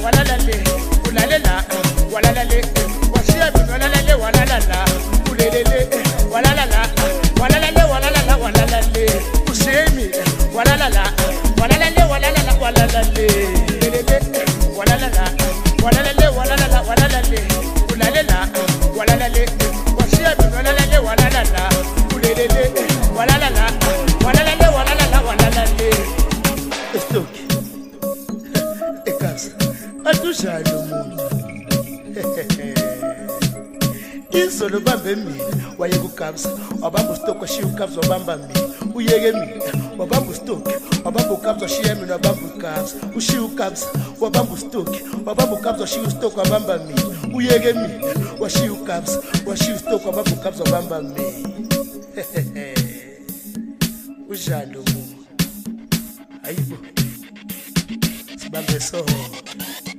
walalale ulalela walalale washia walalale walalala ulelele walalala walalale walalala walalale usemi walalala walalale walalala walalale ulelele walalala walalale walalala walalale ulalela walalale washia walalale walalala ulelele walalala walalale walalala walalale stop ekas atushalo umuntu izolo bambe mina waye kukabza wabamba stock washiya ukabza wabamba mina uyeke mina wabamba stock wabamba ukabza washiya mina wabamba ukabza ushiya ukabza wabamba stock wabamba ukabza washiya stock wabamba mina uyeke mina washiya ukabza washiya stock wabamba ukabza wabamba mina ujalo umuntu ayibo sibambe so